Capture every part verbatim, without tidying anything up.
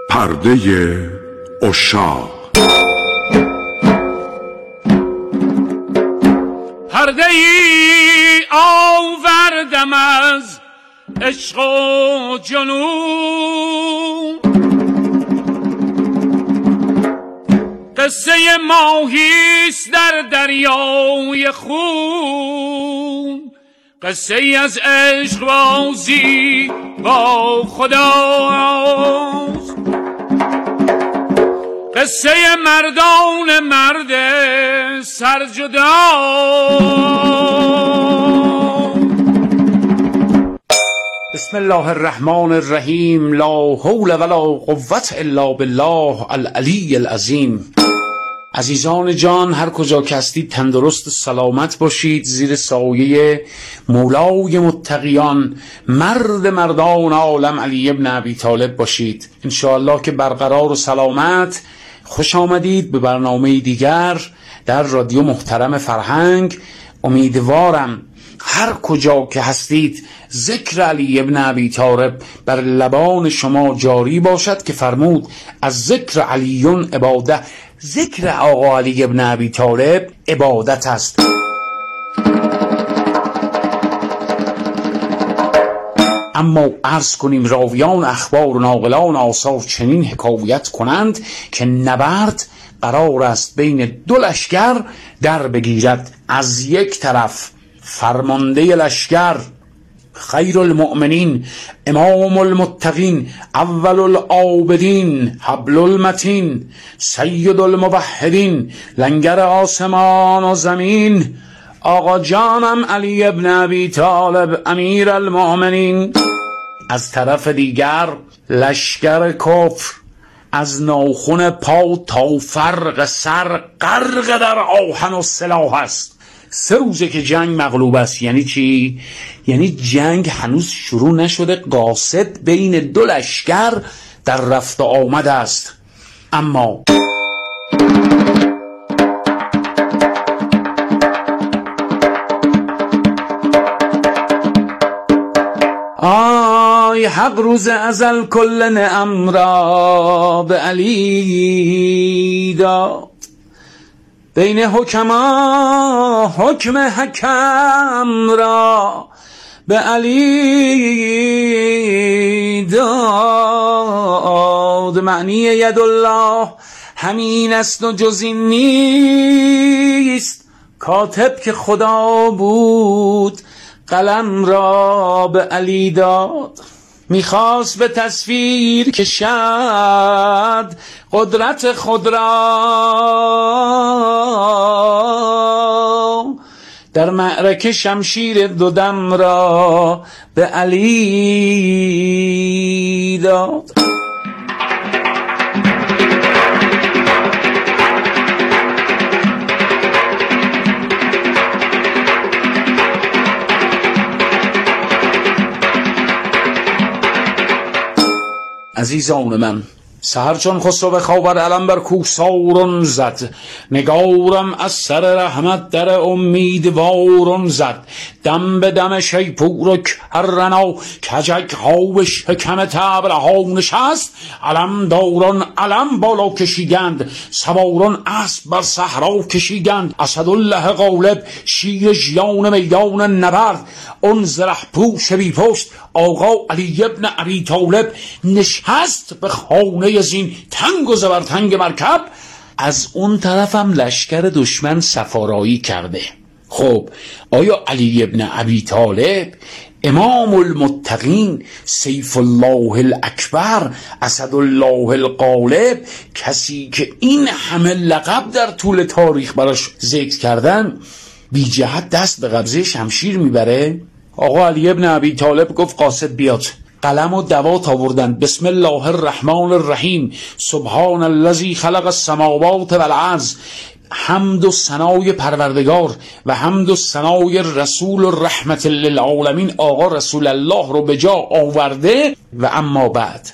پرده عشاق. پرده ای آوردم از عشق و جنون، قصه ماهیست در دریای خون، قصه ای از عشق بازی با خداست، قصه مردان مرد سرجدا. بسم الله الرحمن الرحیم. لا حول ولا قوة الا بالله العلی العظیم. عزیزان جان، هر کجا که هستید تندرست و سلامت باشید، زیر سایه مولای متقیان مرد مردان عالم علی ابن ابی طالب باشید. انشاءالله که برقرار و سلامت. خوش آمدید به برنامه دیگر در رادیو محترم فرهنگ. امیدوارم هر کجا که هستید ذکر علی ابن ابی طالب بر لبان شما جاری باشد که فرمود از ذکر علیون عباده. ذکر آقا علی ابن ابی طالب عبادت است. اما عرض کنیم راویان اخبار و ناقلان آثار چنین حکایت کنند که نبرد قرار است بین دو لشکر در بگیرد. از یک طرف فرمانده لشکر خیر المؤمنین، امام المتقین، اول العابدین، حبل المتین، سید الموحدین، لنگر آسمان و زمین، آقا جانم علی ابن ابی طالب امیر المؤمنین. از طرف دیگر لشکر کفر از ناخن پا تا فرق سر غرق در آهن و سلاح است. سه روزه که جنگ مغلوب است. یعنی چی؟ یعنی جنگ هنوز شروع نشده، قاصد بین دو لشکر در رفت و آمد است. اما آی حق روز ازل کل نعم را به علی داد، بین حکما حکم حکم را به علی داد. معنی یدالله همین است و جز این نیست، کاتب که خدا بود قلم را به علی داد. میخواست به تصویر کشد قدرت خود را، در معرکه شمشیر دو دم را به علی داد. عزیزان من، سحر چون خسرو به خواب علم بر کوسارون زد، نگارم از سر رحمت در امیدوارون زد. دم به دم شیپور و کرنا کجک ها و شکم تبر ها نشست. علم داران علم بالا کشیدند، سواران اسب بر صحرا کشیدند. اسدالله غالب شیر ژیان میدان نبرد، اون زره پوش بی پشت آقا علی ابن ابی طالب نشست به خانه زین تنگ و زبرتنگ مرکب. از اون طرفم لشکر دشمن سفارایی کرده. خب آیا علی ابن ابی طالب امام المتقین، سیف الله الاکبر، اسدالله الغالب، کسی که این همه لقب در طول تاریخ براش ذکر کردن، بی جهت دست به قبضه شمشیر میبره؟ آقا علی ابن ابی طالب گفت قاصد بیاد. قلم و دوات آوردن. بسم الله الرحمن الرحیم. سبحان الذی خلق السماوات والارض. حمد و ثنای پروردگار و حمد و ثنای رسول و رحمت للعالمین آقا رسول الله رو به جا آورده. و اما بعد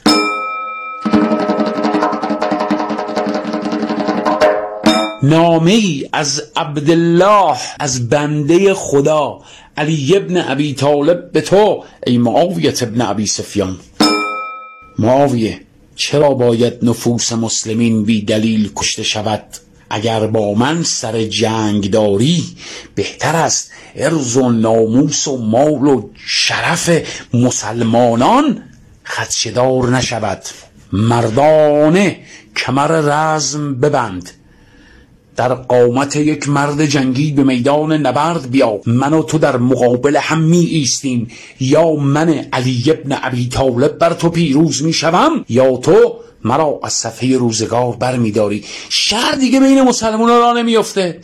نامه‌ای از عبدالله، از بنده خدا علی ابن ابی طالب به تو ای معاویه ابن ابی سفیان. معاویه چرا باید نفوس مسلمین بی دلیل کشته شود؟ اگر با من سر جنگ داری، بهتر است عرض و ناموس و مال و شرف مسلمانان خدشه‌دار نشود. مردانه کمر رزم ببند، در قامت یک مرد جنگی به میدان نبرد بیا. من و تو در مقابل هم می ایستیم، یا من علی ابن ابی طالب بر تو پیروز می شوم، یا تو مرا از صفحه روزگار بر می داری. شر دیگه بین مسلمان را نمی افته.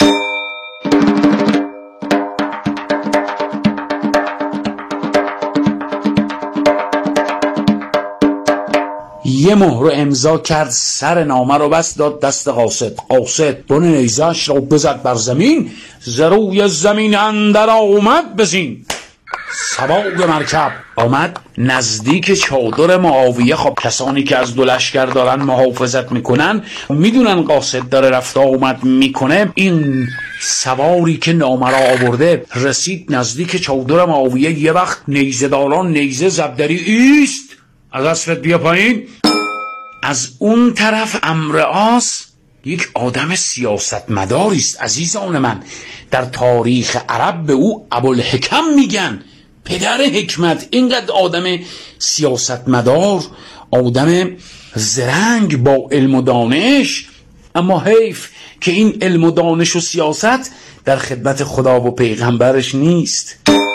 یه مهر امضا کرد، سر نامه رو بست، داد دست قاصد. قاصد بن نیزه‌اش را بزد بر زمین، ز روی زمین اندر آمد بزین. سوار مرکب آمد نزدیک چادر معاویه. خب کسانی که از دو لشکر دارن محافظت میکنن میدونن قاصد داره رفت آمد میکنه. این سواری که نامه را آورده رسید نزدیک چادر معاویه. یه وقت نیزه داران نیزه زبدری ایست، از اسبت بیا پایین. از اون طرف عمرو عاص یک آدم سیاستمداری است عزیزان من. در تاریخ عرب به او ابوالحکم میگن، پدر حکمت. اینقدر آدم سیاستمدار، آدم زرنگ با علم و دانش. اما حیف که این علم و دانش و سیاست در خدمت خدا و پیغمبرش نیست.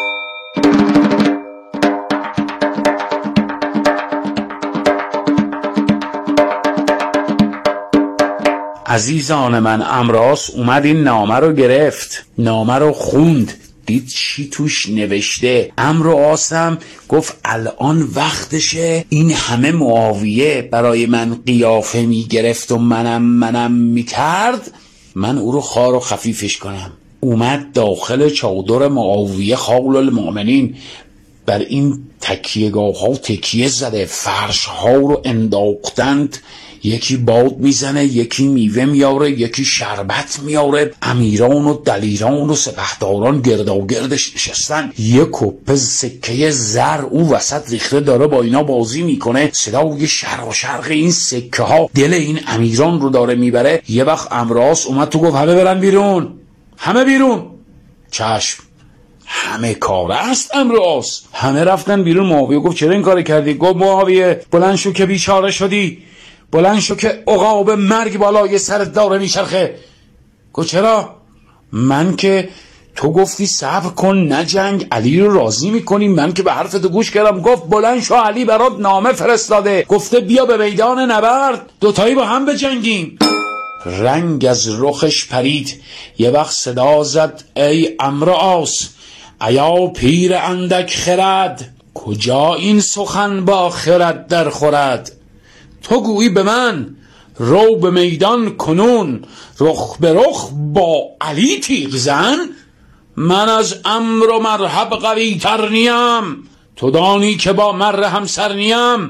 عزیزان من، عمرو عاص اومد این نامه رو گرفت، نامه رو خوند، دید چی توش نوشته. عمرو عاص هم گفت الان وقتشه. این همه معاویه برای من قیافه میگرفت و منم منم میکرد، من او رو خار و خفیفش کنم. اومد داخل چادر معاویه خال المؤمنین، بر این تکیهگاه ها تکیه زده، فرش ها رو انداختند. یکی باد میزنه، یکی میوه میاره، یکی شربت میاره. امیران و دلیران و سپهداران گرداگردش نشستن. یک کپه سکه زر او وسط ریخته داره با اینا بازی میکنه. صدای شرق و شرق این سکه ها دل این امیران رو داره میبره. یه وقت عمرو عاص اومد تو گفت همه برن بیرون، همه بیرون. چشم، همه کار است عمرو عاص. همه رفتن بیرون. معاویه گفت چرا این کار کردی؟ گفت معاویه بلند شو که بیچاره شدی، بلند شو که عقاب مرگ بالای سرت داره میچرخه. گفت چرا؟ من که تو گفتی صبر کن نجنگ، علی رو راضی میکنی، من که به حرفت گوش کردم. گفت بلند شو، علی برات نامه فرستاده، گفته بیا به میدان نبرد، دوتایی با هم بجنگیم. رنگ از رخش پرید. یه وقت صدا زد ای عمرو عاص، ایا پیر اندک خرد، کجا این سخن با خرد در خورد؟ تو گویی به من رو به میدان کنون، رخ به رخ با علی تیغ زن. من از امر و مرحب قوی تر نیم، تو دانی که با مر همسر نیم.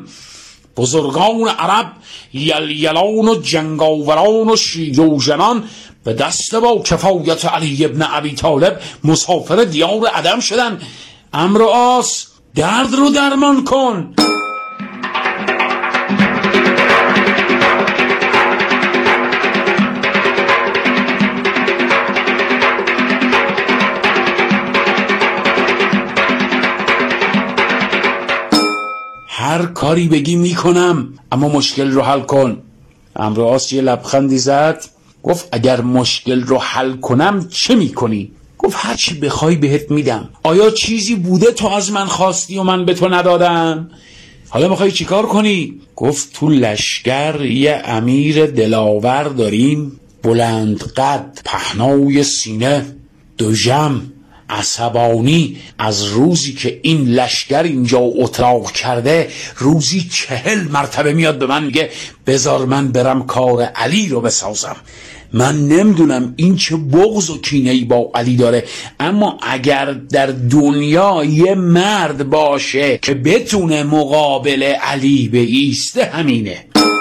بزرگان عرب یلیلان و جنگاوران و شیوژنان به دست با کفایت علی ابن ابی طالب مسافر دیار عدم شدن. عمرو عاص درد رو درمان کن. هر کاری بگی میکنم، اما مشکل رو حل کن. عمرو عاص یه لبخندی زد، گفت اگر مشکل رو حل کنم چه میکنی؟ گفت هر چی بخوای بهت میدم. آیا چیزی بوده تو از من خواستی و من به تو ندادم؟ حالا میخوای چیکار کنی؟ گفت تو لشکر یه امیر دلاور داریم، بلند قد، پهنای سینه، دوژم، عصبانی. از روزی که این لشکر اینجا اتراق کرده روزی چهل مرتبه میاد به من میگه بذار من برم کار علی رو بسازم. من نمیدونم این چه بغض و کینه‌ای با علی داره، اما اگر در دنیا یه مرد باشه که بتونه مقابل علی بایسته همینه.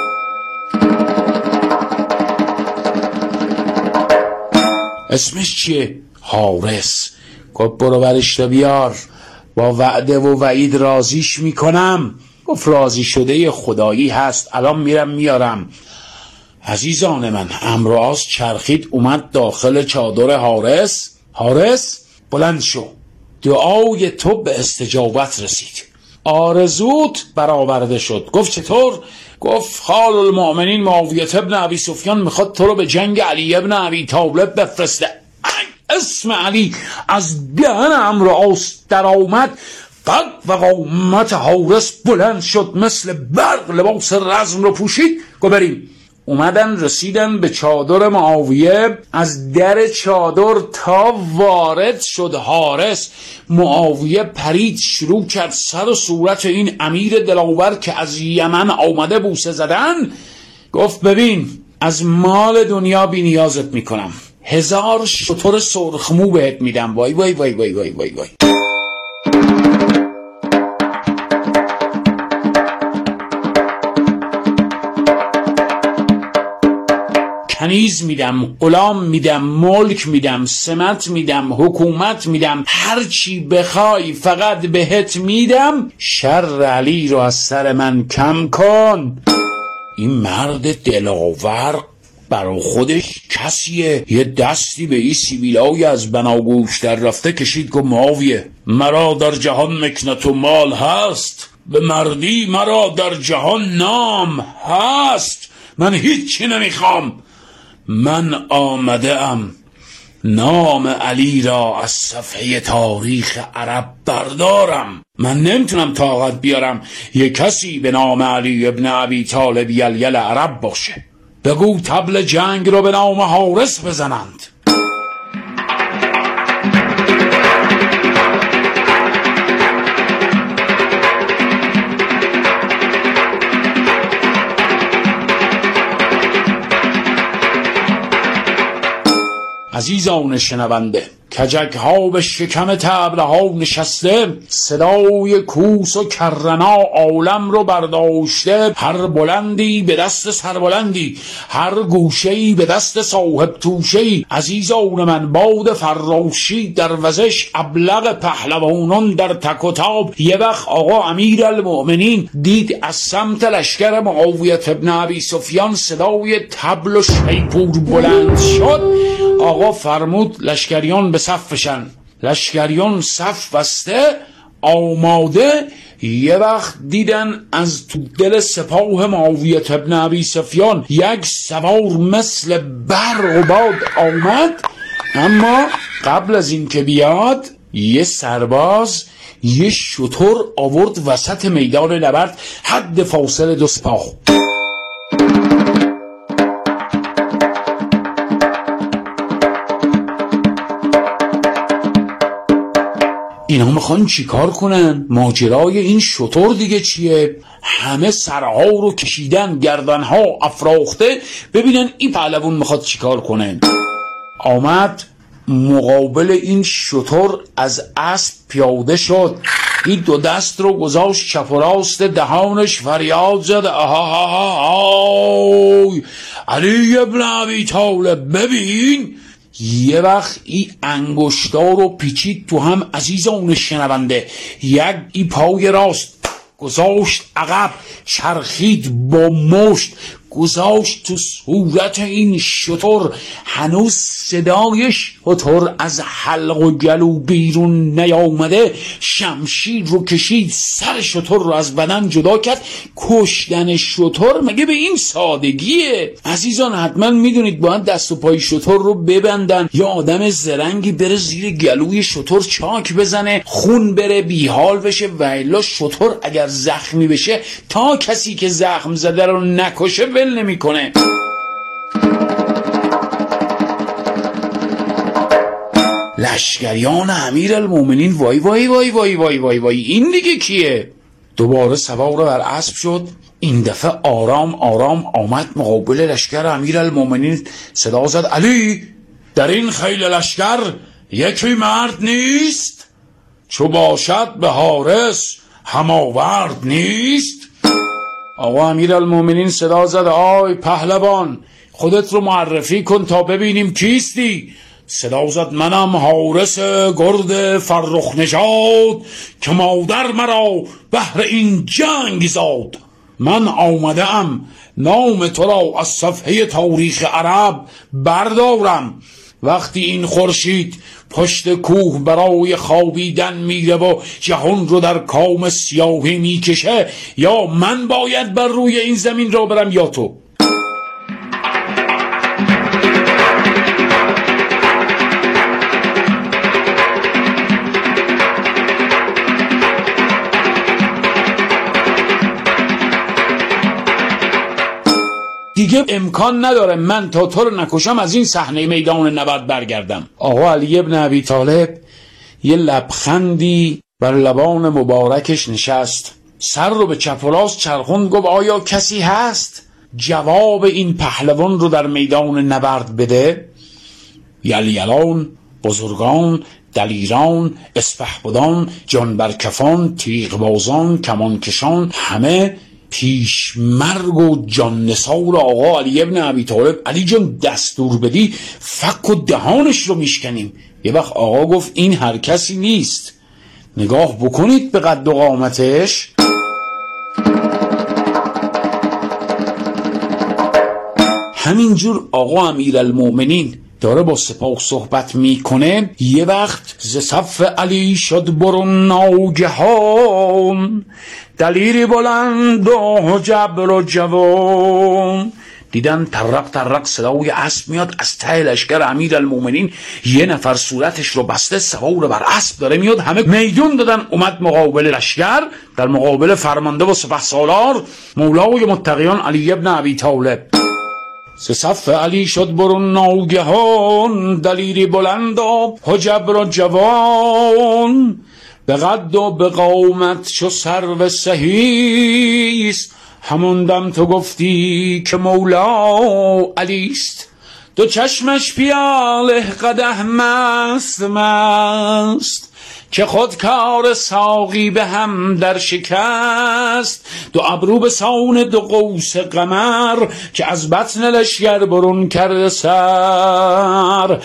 اسمش چیه؟ حارس. گفت برو برش بیار، با وعده و وعید رازیش میکنم. گفت راضی شده خدایی هست، الان میرم میارم. عزیزان من، عمرو عاص چرخید اومد داخل چادر حارس. حارس بلند شو، دعای تو به استجابت رسید، آرزوت برآورده شد. گفت چطور؟ گفت خال المؤمنین معاویه ابن ابی سفیان میخواد تو رو به جنگ علی ابن ابی طالب بفرسته. اسم علی از دهن عمرو عاص در آمد. قد و قامت حارس بلند شد، مثل برق لباس رزم رو پوشید. گو بریم. اومدن رسیدن به چادر معاویه. از در چادر تا وارد شد حارس، معاویه پرید، شروع کرد سر و صورت این امیر دلاور که از یمن آمده بوسه زدن. گفت ببین، از مال دنیا بی نیازت میکنم، هزار شتر سرخمو بهت میدم. وای وای وای وای وای وای وای. کنیز میدم، غلام میدم، ملک میدم، سمت میدم، حکومت میدم، هر چی بخوای فقط بهت میدم، شر علی رو از سر من کم کن. این مرد دلاور برای خودش کسیه. یه دستی به این سیبیلای از بناگوش در رفته کشید. گفت معاویه، مرا در جهان مکنت و مال هست، به مردی مرا در جهان نام هست. من هیچی نمیخوام، من آمده ام نام علی را از صفحه تاریخ عرب بردارم. من نمیتونم طاقت بیارم یه کسی به نام علی ابن ابی طالب یلیل عرب باشه. بگو طبل جنگ رو به نام حارس بزنند. عزیزان شنونده، کجک ها به شکم طبل ها نشسته، صدای کوس و کرنا عالم رو برداشته. هر بلندی به دست سربلندی، هر گوشه‌ای به دست صاحب توشه‌ای. عزیزان من، باد فراشی در وزش، ابلق پهلوانان در تک و تاب. یه وقت آقا امیر المؤمنین دید از سمت لشکر معاویه ابن ابی سفیان صدای طبل و شیپور بلند شد. آقا فرمود لشکریان به صف بشن. لشکریان صف بسته آماده. یه وقت دیدن از تو دل سپاه معاویه ابن ابی سفیان یک سوار مثل برق و باد آمد، اما قبل از این که بیاد یه سرباز یه شتر آورد وسط میدان نبرد، حد فاصله دو سپاه. اینا میخوان چی کار کنن؟ ماجرای این شتر دیگه چیه؟ همه سرها رو کشیدن، گردنها افراخته، ببینن این پهلوان میخواد چی کار کنن. آمد مقابل این شتر، از اسب پیاده شد، این دو دست رو گذاشت چپ و راست دهانش، فریاد زد آهای علی ابن ابی طالب ببین. یه وقت این انگشتار رو پیچید تو هم. عزیزان شنونده، یک ای پای راست گذاشت عقب، چرخید با مشت گذاشت تو صورت این شتر. هنوز صدای شتر از حلق و گلو بیرون نیامده. شمشیر رو کشید، سر شتر رو از بدن جدا کرد. کشتن شتر مگه به این سادگیه؟ عزیزان حتما میدونید باید دست و پای شتر رو ببندن، یا آدم زرنگی بره زیر گلوی شتر چاک بزنه، خون بره بیحال بشه، و الا شتر اگر زخمی بشه تا کسی که زخم زده رو نکشه ول نمیکنه. لشکریان امیر المومنین وای وای وای وای وای وای وای این دیگه کیه؟ دوباره سوار بر اسب شد. این دفعه آرام آرام آمد مقابل لشکر امیر المومنین، صدا زد علی، در این خیل لشکر یکی مرد نیست؟ چو باشد به حارس هماورد نیست؟ آقا امیر المومنین صدا زد آی پهلوان، خودت رو معرفی کن تا ببینیم کیستی. صدا زد منم حارس گرد فرخ نژاد، که مادر مرا بهر این جنگ زاد. من آمده ام نام تو را از صفحه تاریخ عرب بردارم. وقتی این خورشید پشت کوه برای خوابیدن میره و جهان رو در کام سیاهی میکشه، یا من باید بر روی این زمین را برم یا تو. دیگه امکان نداره من تا تو رو نکشم از این صحنه میدان نبرد برگردم. آقا علی ابن ابی طالب یه لبخندی بر لبان مبارکش نشست، سر رو به چپ و راست چرخوند، گفت آیا کسی هست جواب این پهلوان رو در میدان نبرد بده؟ یلیلان، بزرگان، دلیران، اسپهبدان، جانبرکفان، تیغبازان، کمانکشان، همه پیش مرگ و جان نثار آقا علی ابن ابی طالب. علی جان دستور بدی فک و دهانش رو میشکنیم. یه وقت آقا گفت این هر کسی نیست، نگاه بکنید به قد و قامتش. همینجور آقا امیرالمؤمنین داره با سپاه صحبت میکنه، یه وقت ز صف علی شد برون ناگهان، دلیری بلند و جبر و جوان. دیدن ترق ترق صدای اسب میاد از ته لشکر امیرالمؤمنین، یه نفر صورتش رو بسته سوار بر اسب داره میاد. همه میدون دادن، اومد مقابل لشکر، در مقابل فرمانده و سپهسالار مولای متقیان علی ابن ابی طالب. ز صف علی شد برون ناگهان، دلیری بلند و جبر و جوان، به قد و به قامت چو سرو سهیست، همون دم تو گفتی که مولا علیست. دو چشمش پیاله قدح مست مست، که خود کار ساقی به هم در شکست. دو ابرو به سان دو قوس قمر، که از بطن لشکر برون کرده سر.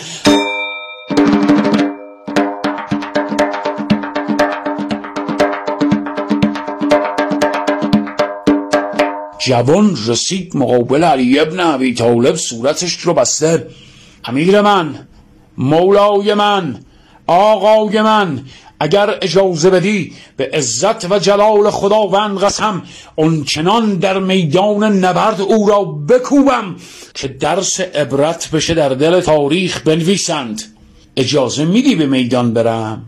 جوان رسید مقابل علی ابن ابی طالب، صورتش رو بسته. امیر من، مولای من، آقای من، اگر اجازه بدی به عزت و جلال خداوند قسم، اونچنان در میدان نبرد او را بکوبم که درس عبرت بشه در دل تاریخ بنویسند. اجازه میدی به میدان برم؟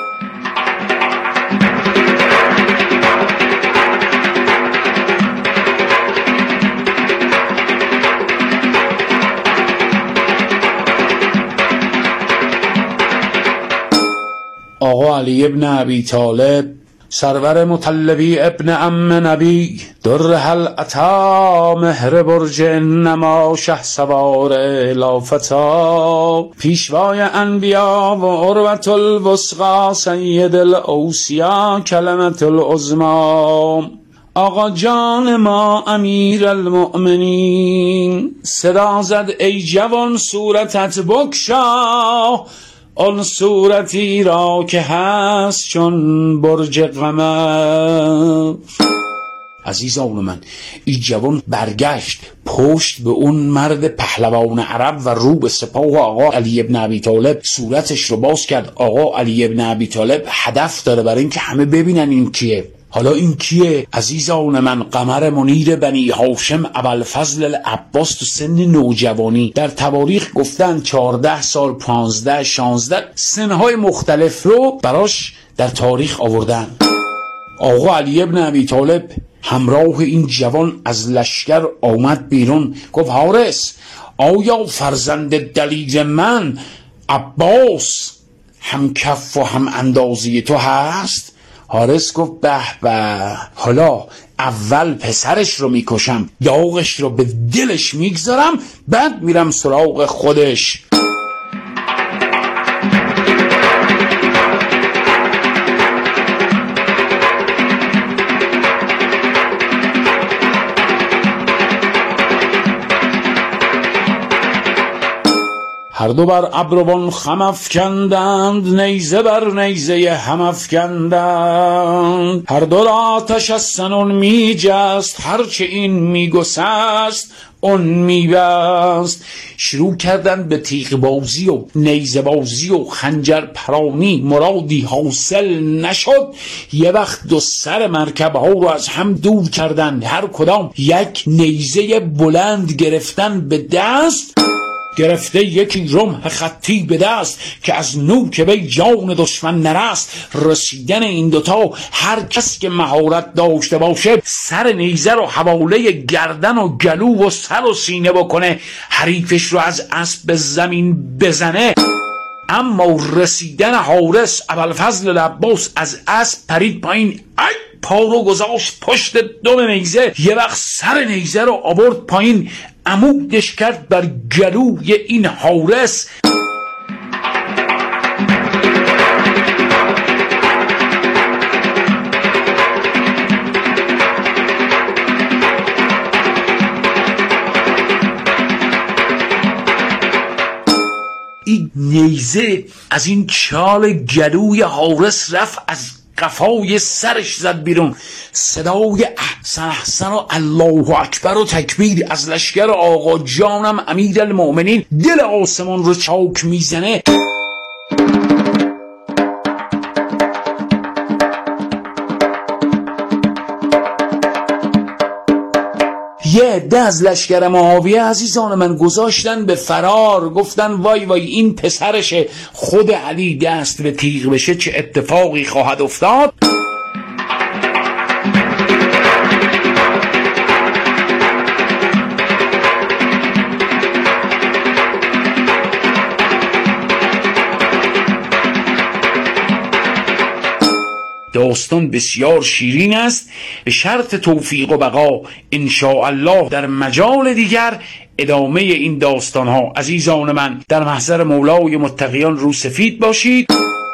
آقا علی ابن ابی طالب، سرور مطلبی ابن ام نبی، در هل عطا مهر برج نما، شه سوار لافتا، پیشوای انبیا و عروة الوثقی، سید الاوصیا کلمة العظمی. آقا جان ما امیر المؤمنین، صدا زد ای جوان صورتت بگشا، آن صورتی را که هست چون برج قمر. عزیزان من، این جوان برگشت پشت به اون مرد پهلوان عرب و رو به سپاه آقا علی ابن ابی طالب، صورتش رو باز کرد. آقا علی ابن ابی طالب هدف داره برای اینکه همه ببینن این کیه. حالا این کیه عزیزان من؟ قمر منیر بنی هاشم ابوالفضل العباس تو سن نوجوانی، در تواریخ گفتن چهارده سال، پانزده، شانزده، سنهای مختلف رو براش در تاریخ آوردن. آقا علی ابن ابی طالب همراه این جوان از لشکر آمد بیرون، گفت حارس، آیا فرزند دلیر من عباس هم کف و هم اندازی تو هست؟ حارس گفت به به، حالا اول پسرش رو میکشم، داغش رو به دلش میگذارم، بعد میرم سراغ خودش. هر دو بر ابروان خم افکندند، نیزه بر نیزه هم افکندند. هر دو را آتش از سنان می جست، هرچه این می گسست اون می بست. شروع کردند به تیغ بازی و نیزه بازی و خنجر پرانی. مرادی حاصل نشد. یه وقت دو سر مرکب ها رو از هم دور کردند، هر کدام یک نیزه بلند گرفتن به دست. گرفته یکی رمح خطی به دست، که از نوک وی جان دشمن نرست. رسیدن این دوتا هر کس که مهارت داشته باشه، سر نیزه رو حواله گردن و گلو و سر و سینه بکنه، حریفش رو از اسب به زمین بزنه. اما رسیدن حارس ابوالفضل العباس از اسب پرید پایین، ای پا رو گذاشت پشت دم نیزه. یه وقت سر نیزه رو آورد پایین، عمودش کرد بر گلوی این حارس. این نیزه از این چال گلوی حارس رفت، از قفای سرش زد بیرون. صدای احسن احسن و الله اکبر و تکبیر از لشکر آقا جانم امیرالمؤمنین دل آسمان رو چاک میزنه. یه عده از لشکر معاویه عزیزان من گذاشتن به فرار، گفتن وای وای این پسرشه، خود علی دست به تیغ بشه چه اتفاقی خواهد افتاد. داستان بسیار شیرین است، به شرط توفیق و بقا انشاءالله در مجال دیگر ادامه این داستان ها. عزیزان من در محضر مولای متقیان رو سفید باشید.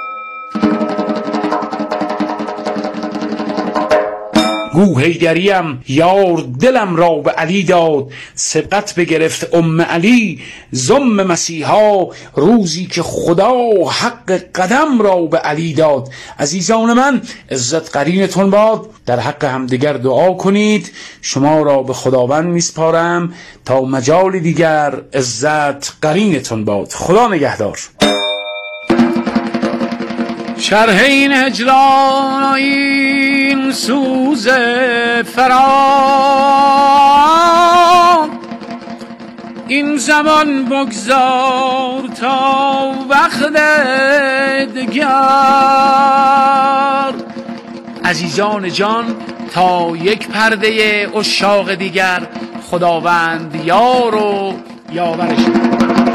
گو حیدریم یار دلم را به علی داد، سبقت بگرفت ام علی زم مسیحا، روزی که خدا حق قدم را به علی داد. عزیزان من عزت قرینتون باد، در حق همدیگر دعا کنید. شما را به خداوند میسپارم تا مجال دیگر. عزت قرینتون باد. خدا نگهدار. شرح این هجران و این سوز فراق، این زمان بگذار تا وقت دگر. عزیزان جان تا یک پرده عشاق دیگر، خداوند یار و یاورش.